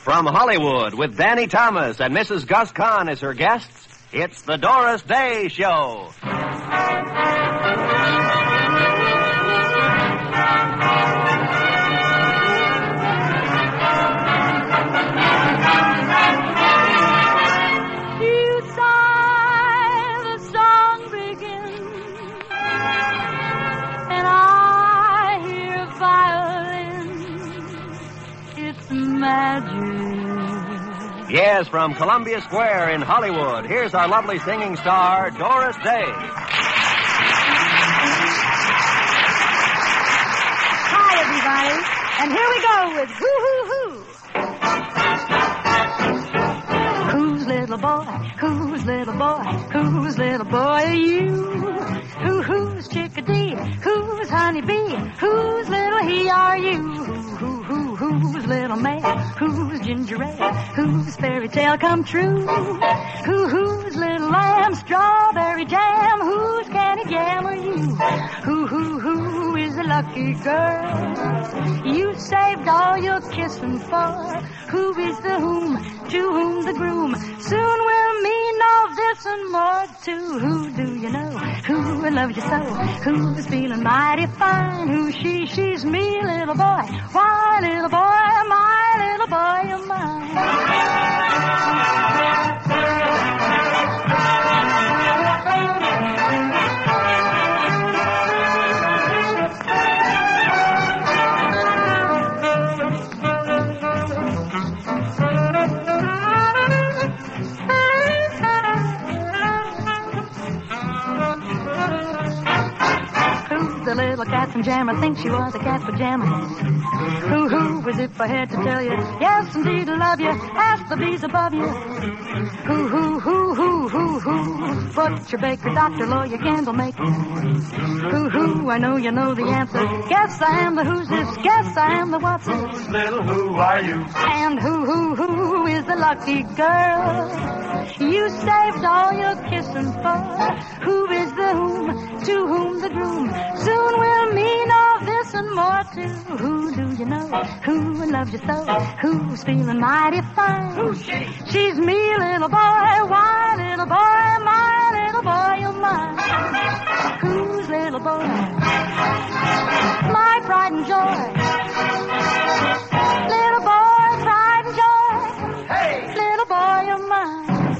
From Hollywood, with Danny Thomas and Mrs. Gus Kahn as her guests, it's the Doris Day Show. You sigh, the song begins, and I hear violins. It's magic. Yes, from Columbia Square in Hollywood, here's our lovely singing star, Doris Day. Hi, everybody. And here we go with Hoo Hoo Hoo. Whose little boy, whose little boy, whose little boy are you? Who's chickadee, who's honeybee, whose little he are you? Who's little man, who's ginger ale, whose fairy tale come true? Who's little lamb, strawberry jam, whose candy jam are you? Who is the lucky girl you saved all your kissing for? Who is the whom, to whom the groom soon will mean all this and more too? Who do you know? Who loves you so? Who's feeling mighty fine? Who's she? She's me, little boy. Why, little boy, my little boy, you're mine. The little cat from Jammer thinks she was a cat pajama. Who was if I had to tell you? Yes, indeed, I love you. Ask the bees above you. Who? Butcher, baker, doctor, lawyer, candle maker. Who? I know you know the answer. Guess I am the who's this. Guess I am the what's this. Whose little who are you? And who is the lucky girl you saved all your kissing for? Who is the whom, to whom the groom soon will mean all this and more too? Who do you know? Who loves you so? Who's feeling mighty fine? Who's she? She's me, little boy. Why, little boy, my little boy, you're mine. Who's little boy? My pride and joy. Little boy, pride and joy. Hey! Little boy, you're mine.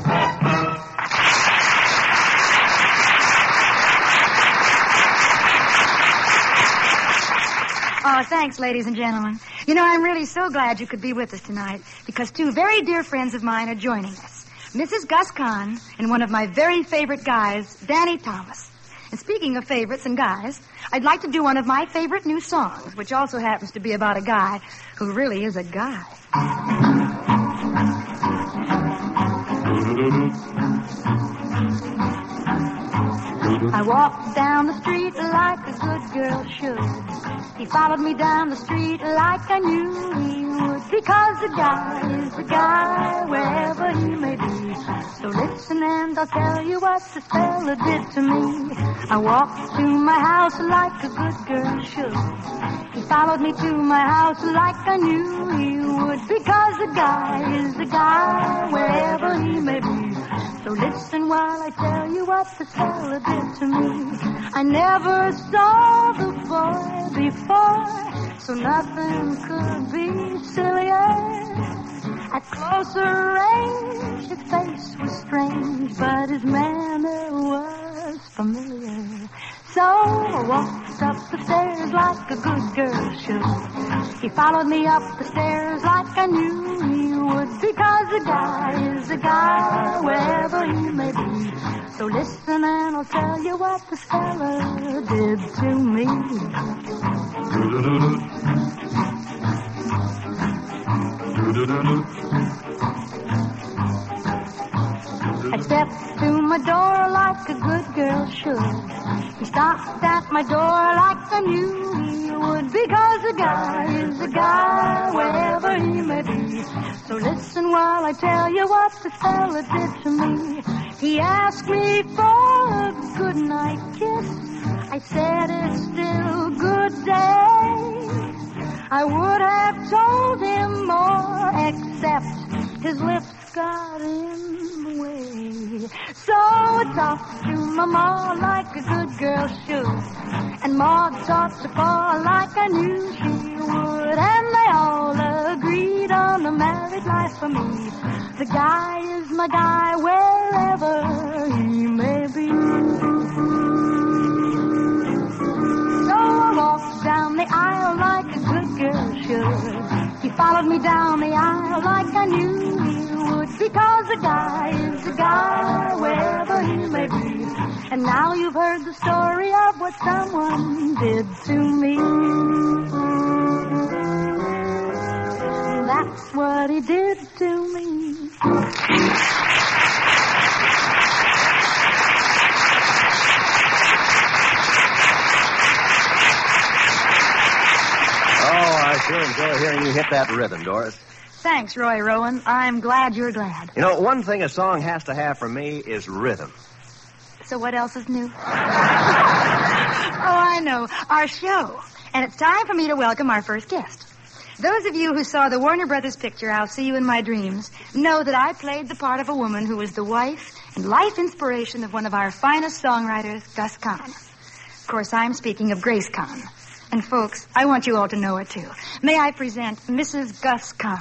Oh, thanks, ladies and gentlemen. You know, I'm really so glad you could be with us tonight because two very dear friends of mine are joining us. Mrs. Gus Kahn and one of my very favorite guys, Danny Thomas. And speaking of favorites and guys, I'd like to do one of my favorite new songs, which also happens to be about a guy who really is a guy. I walked down the street like a good girl should. He followed me down the street like I knew he would. Because a guy is a guy wherever he may be. So listen and I'll tell you what this fella did to me. I walked to my house like a good girl should. He followed me to my house like I knew he would. Because a guy is a guy wherever he may be. So listen while I tell you what this fella did to me. I never saw the boy before, so nothing could be sillier. At closer range, his face was strange, but his manner was familiar. So I walked up the stairs like a good girl should. He followed me up the stairs like I knew he would. Because a guy is a guy wherever he may be. So listen and I'll tell you what this fella did to me. I stepped to my door like a good girl should. He stopped at my door like I knew he would. Because a guy is a guy wherever he may be. So listen while I tell you what this fella did to me. He asked me for a goodnight kiss. I said it's still good day. I would have told him more, except his lips got in the way. So I talked to my ma like a good girl should, and Ma talked to Pa like I knew she would, and they all agreed on a married life for me. The guy is my guy wherever he may be. So I walked down the aisle like a good girl should. He followed me down the aisle like I knew he would, because a guy is a guy wherever he may be. And now you've heard the story of what someone did to me. That's what he did to me. I sure enjoy hearing you hit that rhythm, Doris. Thanks, Roy Rowan. I'm glad you're glad. You know, one thing a song has to have for me is rhythm. So what else is new? Oh, I know. Our show. And it's time for me to welcome our first guest. Those of you who saw the Warner Brothers picture, I'll See You in My Dreams, know that I played the part of a woman who was the wife and life inspiration of one of our finest songwriters, Gus Kahn. Of course, I'm speaking of Grace Kahn. And, folks, I want you all to know her, too. May I present Mrs. Gus Kahn.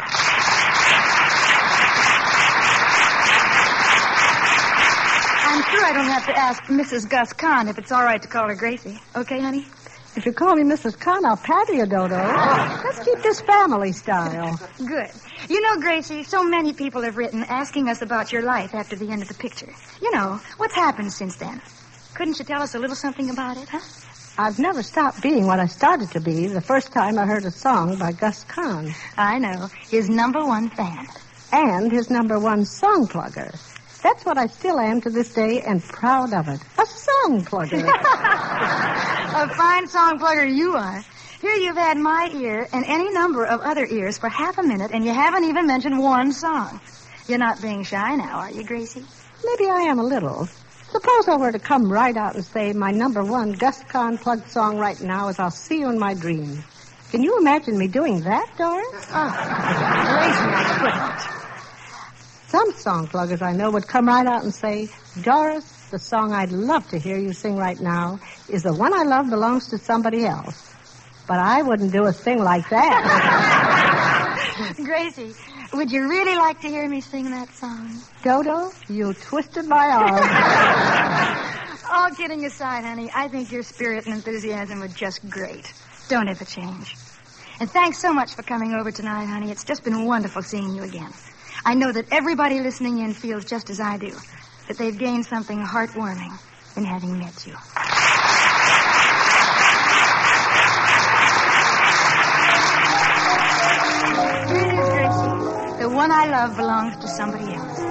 I'm sure I don't have to ask Mrs. Gus Kahn if it's all right to call her Gracie. Okay, honey? If you call me Mrs. Kahn, I'll pat you, Dodo. Let's keep this family style. Good. You know, Gracie, so many people have written asking us about your life after the end of the picture. You know, what's happened since then? Couldn't you tell us a little something about it, huh? I've never stopped being what I started to be the first time I heard a song by Gus Kahn. I know. His #1 fan. And his #1 song plugger. That's what I still am to this day, and proud of it. A song plugger. A fine song plugger you are. Here you've had my ear and any number of other ears for half a minute, and you haven't even mentioned one song. You're not being shy now, are you, Gracie? Maybe I am a little. Suppose I were to come right out and say my #1 Gus Kahn plugged song right now is I'll See You in My Dreams. Can you imagine me doing that, Doris? Gracie, I couldn't. Some song pluggers I know would come right out and say, Doris, the song I'd love to hear you sing right now is the one I love belongs to somebody else. But I wouldn't do a thing like that. Gracie, would you really like to hear me sing that song? Dodo, you twisted my arm. All kidding aside, honey, I think your spirit and enthusiasm were just great. Don't ever change. And thanks so much for coming over tonight, honey. It's just been wonderful seeing you again. I know that everybody listening in feels just as I do, that they've gained something heartwarming in having met you. Here it is, Gracie. The one I love belongs to somebody else.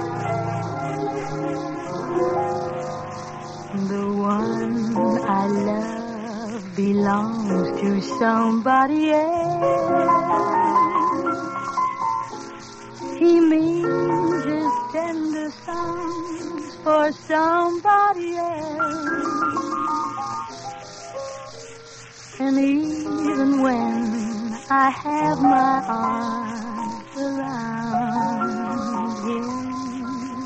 The one I love belongs to somebody else. He means his tender songs for somebody else. And even when I have my arms around him,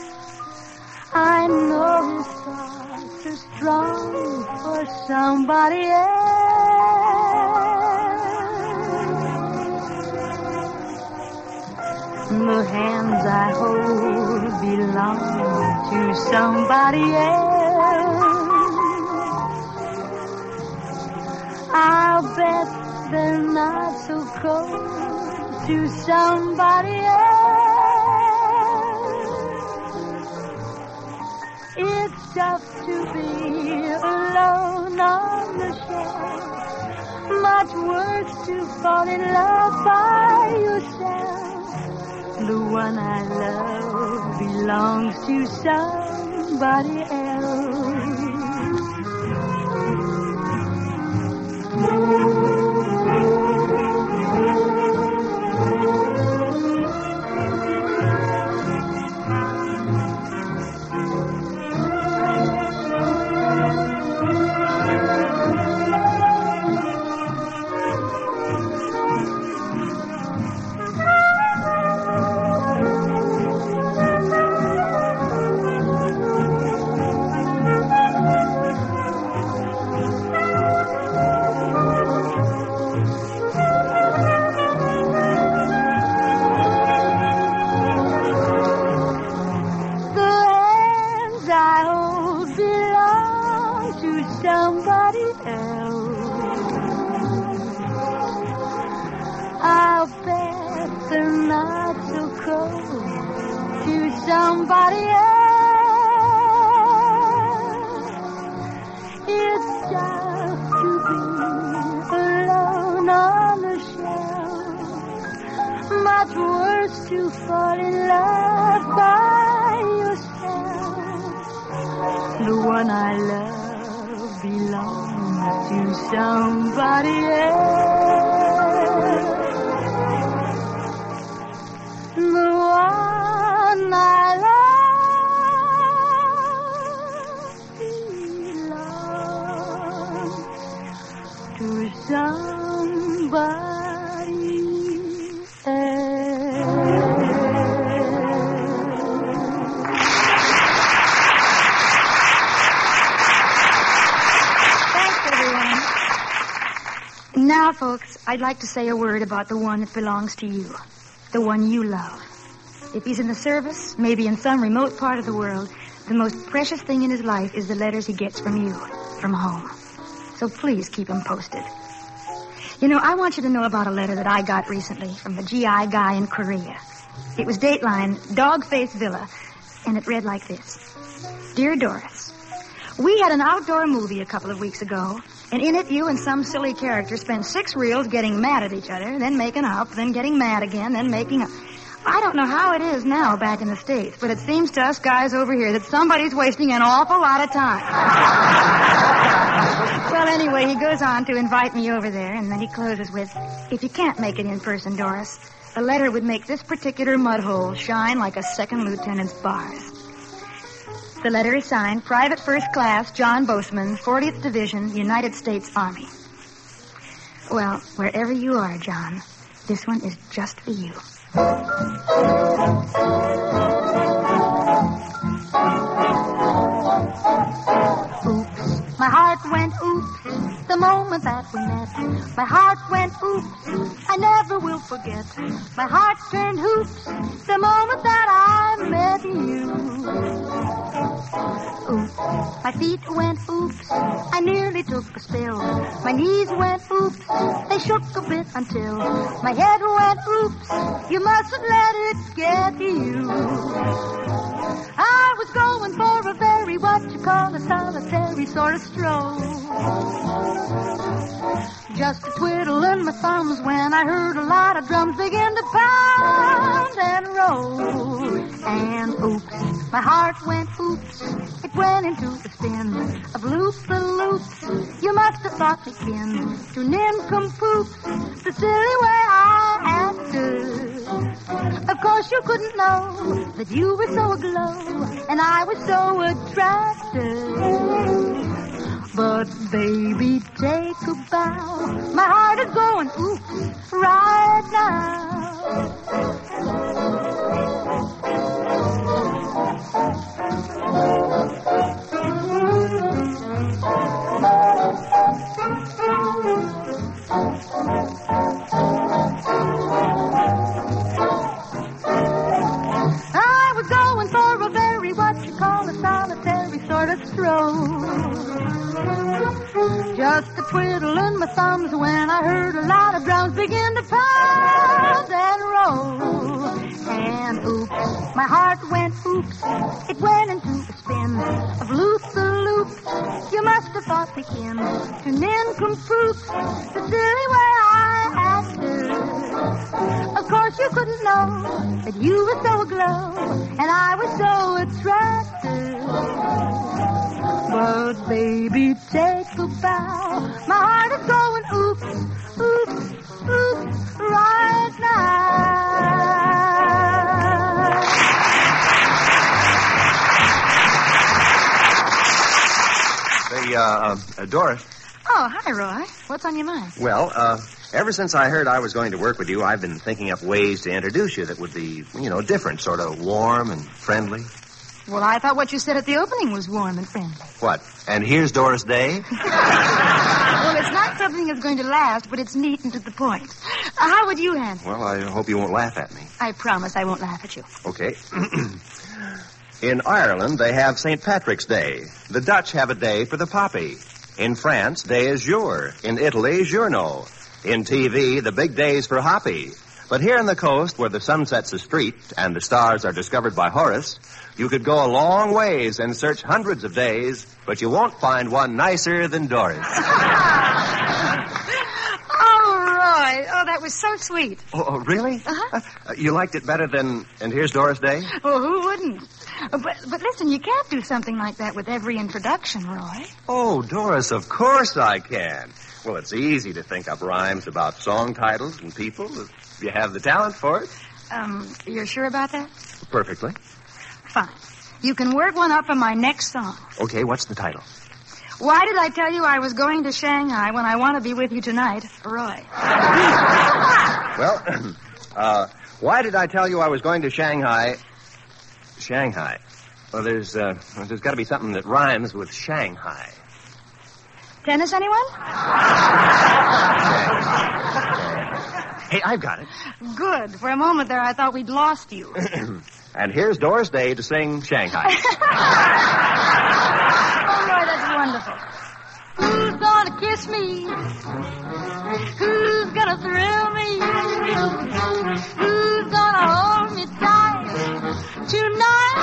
I know his thoughts are strong for somebody else. The hands I hold belong to somebody else. I'll bet they're not so cold to somebody else. It's tough to be alone on the shore. Much worse to fall in love by yourself. The one I love belongs to somebody else. not so cold to somebody else. It's just to be alone on the shelf. Much worse to fall in love by yourself. The one I love belongs to somebody else. The one I love belongs to somebody else. Thanks, everyone. Now, folks, I'd like to say a word about the one that belongs to you. The one you love. If he's in the service, maybe in some remote part of the world, the most precious thing in his life is the letters he gets from you, from home. So please keep him posted. You know, I want you to know about a letter that I got recently from the GI guy in Korea. It was dateline Dog-Face Villa, and it read like this. Dear Doris, we had an outdoor movie a couple of weeks ago, and in it you and some silly character spent 6 reels getting mad at each other, then making up, then getting mad again, then making up. I don't know how it is now back in the States, but it seems to us guys over here that somebody's wasting an awful lot of time. Well, anyway, he goes on to invite me over there, and then he closes with, if you can't make it in person, Doris, a letter would make this particular mud hole shine like a second lieutenant's bars. The letter is signed Private First Class John Boseman, 40th Division, United States Army. Well, wherever you are, John, this one is just for you. Oops, my heart went oops the moment that we met. My heart went oops, I never will forget. My heart turned hoops the moment that I met you. Oops, my feet went oops, I nearly took a spill. My knees went oops, they shook a bit until my head went oops, you mustn't let it get to you. I was going for a very, what you call a solitary sort of stroll. Just a twiddling my thumbs when I heard a lot of drums begin to pound and roll. And oops, my heart went oops, it went into a spin of loop-the-loops. You must have thought me kin to nincompoops, the silly way I acted. Of course you couldn't know that you were so aglow and I was so attracted. But baby, take a bow. My heart is going oops right now. I was going for a very, what you call a solitary sort of stroll. Just a twiddle in my thumbs when I heard a lot of drums begin to pound and roll. And oops, my heart went oops, it went into a spin of loop-the-loops. You must have thought me kin to nincompoops, the silly way I acted. Of course you couldn't know that you were so aglow and I was so attracted. But baby, take a bow. My heart is going oops, oops, oops right now. Say, Doris. Oh, hi, Roy. What's on your mind? Well, ever since I heard I was going to work with you, I've been thinking up ways to introduce you that would be, different, sort of warm and friendly. Well, I thought what you said at the opening was warm and friendly. What? And here's Doris Day? Well, it's not something that's going to last, but it's neat and to the point. How would you handle it? Well, I hope you won't laugh at me. I promise I won't laugh at you. Okay. In Ireland, they have St. Patrick's Day. The Dutch have a day for the poppy. In France, day is jour. In Italy, giorno. In TV, the big day's for hoppy. But here on the coast, where the sun sets the street and the stars are discovered by Horace, you could go a long ways and search hundreds of days, but you won't find one nicer than Doris. Oh, that was so sweet. Oh, really? Uh-huh. You liked it better than And Here's Doris Day? Well, who wouldn't? But listen, you can't do something like that with every introduction, Roy. Oh, Doris, of course I can. Well, it's easy to think up rhymes about song titles and people if you have the talent for it. You're sure about that? Perfectly. Fine. You can work one up for my next song. Okay, what's the title? Why did I tell you I was going to Shanghai when I want to be with you tonight, Roy? Well, why did I tell you I was going to Shanghai? Shanghai. Well, there's got to be something that rhymes with Shanghai. Tennis, anyone? Hey, I've got it. Good. For a moment there, I thought we'd lost you. And here's Doris Day to sing Shanghai. Oh, Roy, that's wonderful. Who's gonna kiss me? Who's gonna thrill me? Who's gonna hold me tight tonight?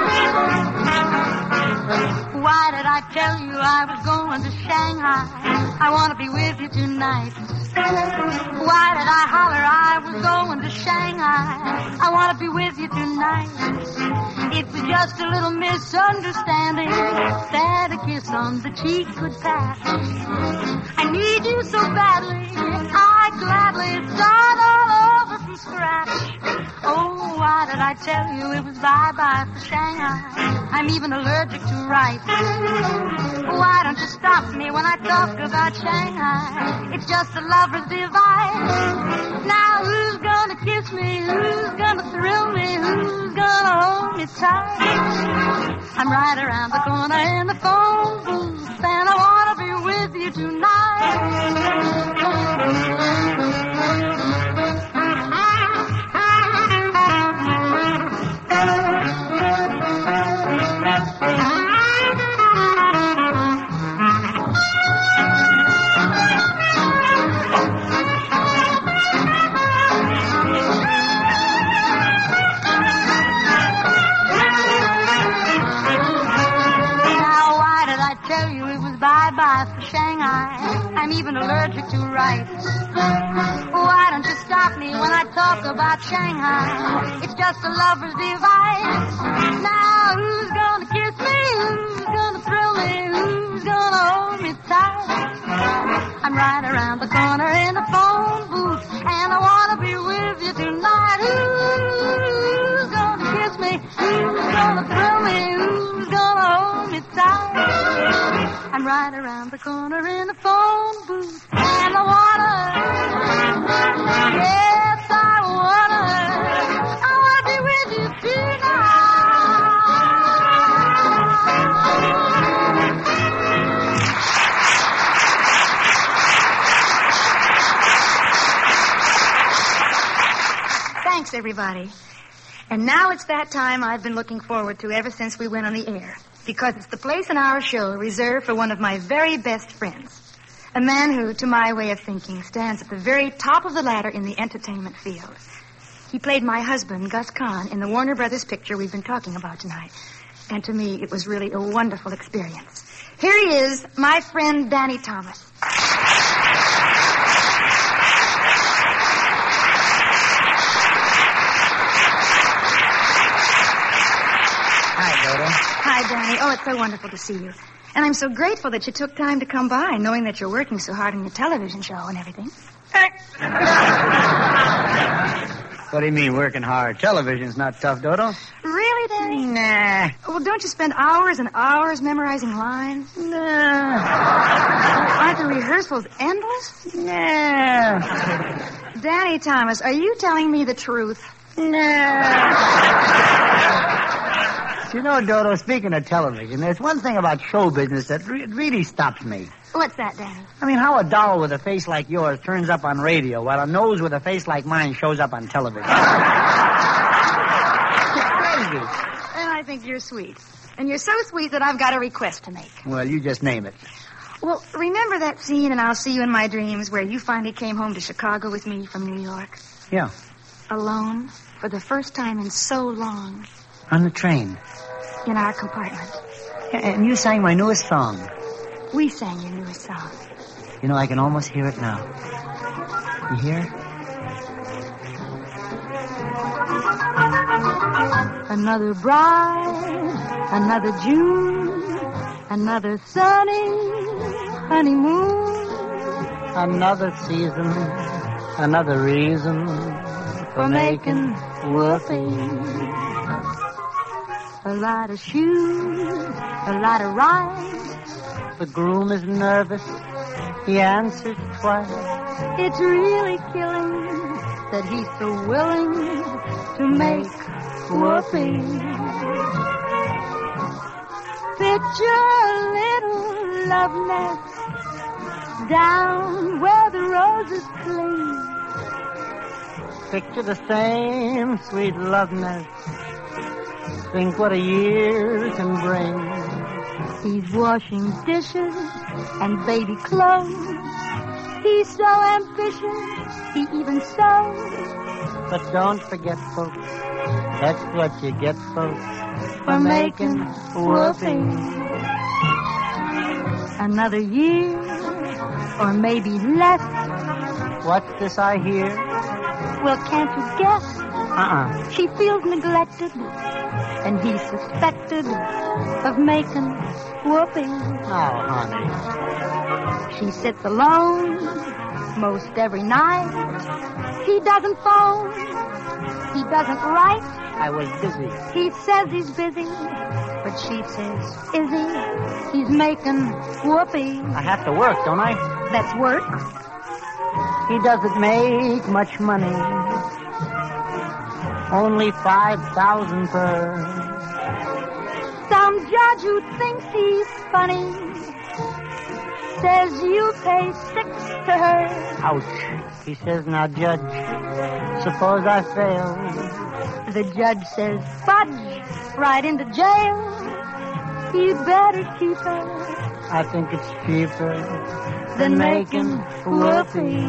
Why did I tell you I was going to Shanghai? I want to be with you tonight. Why did I holler I was going to Shanghai? I want to be with you tonight. It was just a little misunderstanding that a kiss on the cheek could pass. I need you so badly, I'd gladly start all over from scratch. Oh, why did I tell you it was bye-bye for Shanghai? I'm even allergic to rice. Why don't you stop me when I talk about Shanghai? It's just a lover's device. Now who's gonna kiss me? Who's gonna thrill me? Who's gonna hold me tight? I'm right around the corner in the phone booth, and I wanna be with you tonight. Bye-bye for Shanghai. I'm even allergic to rice. Why don't you stop me when I talk about Shanghai? It's just a lover's device. Now who's gonna kiss me? Who's gonna thrill me? Who's gonna hold me tight? I'm right around the corner in the phone booth, and I wanna be with you tonight. Who's gonna kiss me? Who's gonna thrill me? Who's gonna hold me tight? I'm right around the corner in the phone booth, and I wanna, yes, I wanna be with you tonight. Thanks, everybody. And now it's that time I've been looking forward to ever since we went on the air. Because it's the place in our show reserved for one of my very best friends. A man who, to my way of thinking, stands at the very top of the ladder in the entertainment field. He played my husband, Gus Kahn, in the Warner Brothers picture we've been talking about tonight. And to me, it was really a wonderful experience. Here he is, my friend Danny Thomas. Hi, Danny. Oh, it's so wonderful to see you. And I'm so grateful that you took time to come by, knowing that you're working so hard on your television show and everything. What do you mean, working hard? Television's not tough, Dodo. Really, Danny? Nah. Well, don't you spend hours and hours memorizing lines? Nah. Aren't the rehearsals endless? Nah. Danny Thomas, are you telling me the truth? Nah. You know, Dodo, speaking of television, there's one thing about show business that really stops me. What's that, Danny? I mean, how a doll with a face like yours turns up on radio while a nose with a face like mine shows up on television. It's crazy. And I think you're sweet. And you're so sweet that I've got a request to make. Well, you just name it. Well, remember that scene in I'll See You in My Dreams where you finally came home to Chicago with me from New York? Yeah. alone, for the first time in so long. On the train. In our compartment. And you sang my newest song. We sang your newest song. You know, I can almost hear it now. You hear? Another bride, another June, another sunny honeymoon. Another season, another reason for making whoopee. A lot of shoes, a lot of rides. The groom is nervous. He answers twice. It's really killing that he's so willing to make whoopee. Picture a little love nest down where the roses cling. Picture the same sweet love nest. Think what a year can bring. He's washing dishes and baby clothes. He's so ambitious, he even sews. But don't forget, folks, that's what you get, folks, for making whoopee. Another year, or maybe less. What's this I hear? Well, can't you guess? She feels neglected, and he's suspected of making whoopee. Oh, honey. She sits alone most every night. He doesn't phone. He doesn't write. I was busy. He says he's busy, but she says, is he? He's making whoopee. I have to work, don't I? That's work. He doesn't make much money. Only 5,000 per. Some judge who thinks he's funny says you pay 6 to her. Ouch. He says, now, Judge, suppose I fail. The judge says, fudge, right into jail. You better keep her. I think it's cheaper than making whoopee.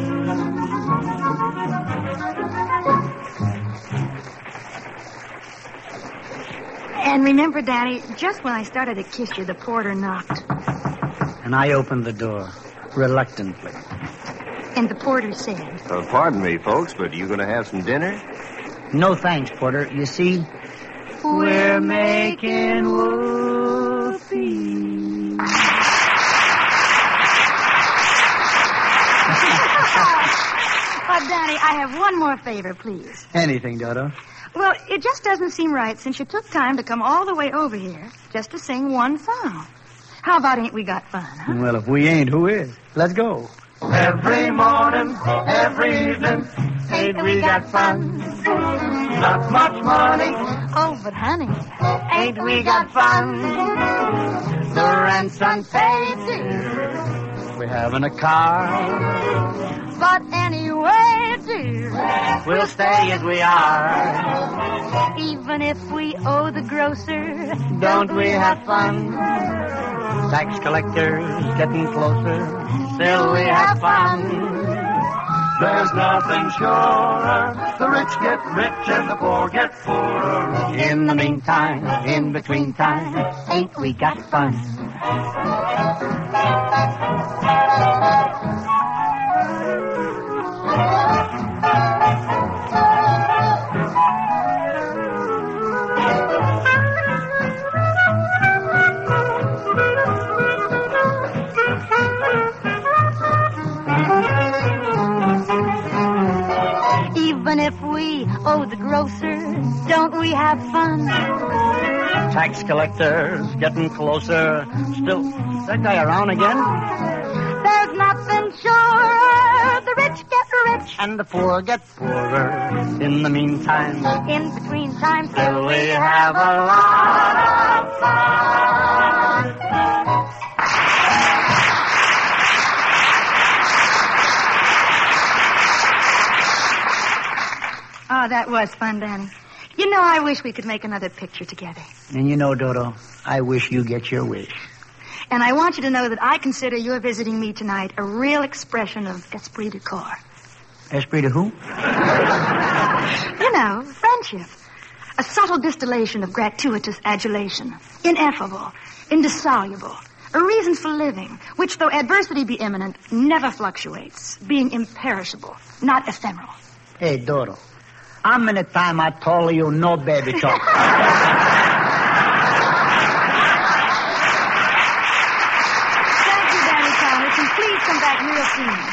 And remember, Daddy, just when I started to kiss you, the porter knocked. And I opened the door, reluctantly. And the porter said... Pardon me, folks, but you going to have some dinner? No thanks, Porter. You see, we're making whoopee. Oh, Daddy, I have one more favor, please. Anything, Dodo. Well, it just doesn't seem right since you took time to come all the way over here just to sing one song. How about Ain't We Got Fun, huh? Well, if we ain't, who is? Let's go. Every morning, every evening, Ain't we got fun? not much money. Oh, but honey, ain't we got fun? The rent's unpaid, dear. We're having a car. But anyway, dear, We'll stay as we are. even if we owe the grocer, Don't we have fun? Tax collectors getting closer. Still we have fun. There's nothing surer. The rich get rich and the poor get poorer. In the meantime, in between time, ain't we got fun? even if we owe the grocer, don't we have fun? Tax collectors getting closer. Still, is that guy around again? There's nothing surer. The rich get rich. And the poor get poorer. In the meantime, In between times, still we have a lot of fun. Oh, that was fun, Danny. You know, I wish we could make another picture together. And you know, Dodo, I wish you get your wish. And I want you to know that I consider your visiting me tonight a real expression of esprit de corps. Esprit de who? now, friendship. A subtle distillation of gratuitous adulation. Ineffable, indissoluble. A reason for living, which, though adversity be imminent, never fluctuates, being imperishable, not ephemeral. Hey, Doro, how many times I told you no baby talk? Thank you, Danny Thomas, and please come back real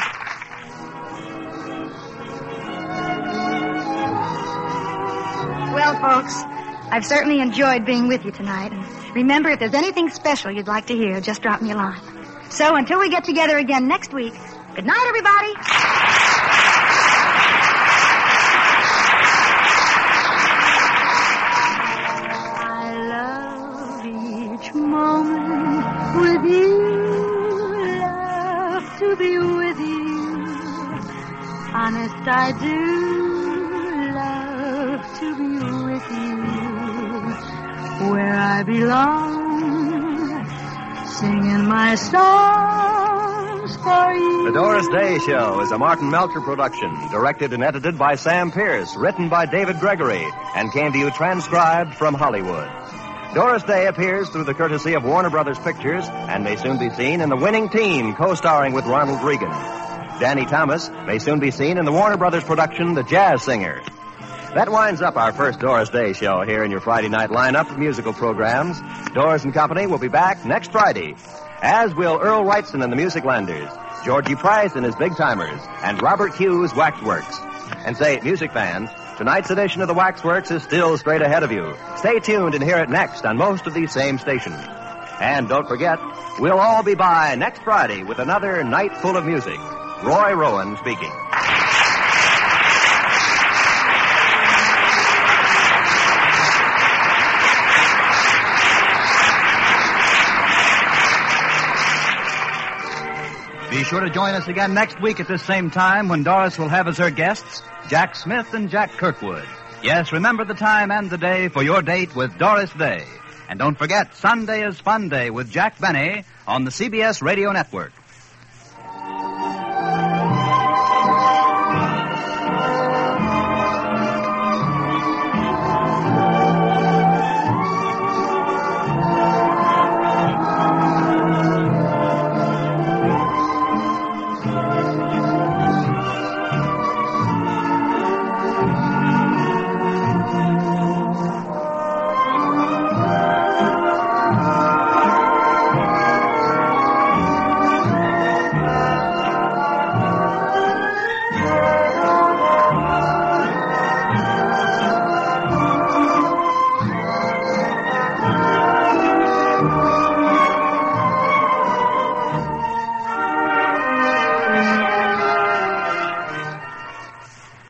soon. Well, folks, I've certainly enjoyed being with you tonight. And remember, if there's anything special you'd like to hear, just drop me a line. So until we get together again next week, good night, everybody. I love each moment with you. Love to be with you. Honest, I do. Love to be with you. Where I belong, singing my songs for you. The Doris Day Show is a Martin Melcher production, directed and edited by Sam Pierce, written by David Gregory, and came to you transcribed from Hollywood. Doris Day appears through the courtesy of Warner Brothers Pictures and may soon be seen in The Winning Team, co-starring with Ronald Reagan. Danny Thomas may soon be seen in the Warner Brothers production, The Jazz Singer. That winds up our first Doris Day Show here in your Friday night lineup of musical programs. Doris and Company will be back next Friday, as will Earl Wrightson and the Musiclanders, Georgie Price and his Big Timers, and Robert Hughes' Waxworks. And say, music fans, tonight's edition of the Waxworks is still straight ahead of you. Stay tuned and hear it next on most of these same stations. And don't forget, we'll all be by next Friday with another night full of music. Roy Rowan speaking. Be sure to join us again next week at this same time when Doris will have as her guests Jack Smith and Jack Kirkwood. Yes, remember the time and the day for your date with Doris Day. And don't forget, Sunday is Fun Day with Jack Benny on the CBS Radio Network.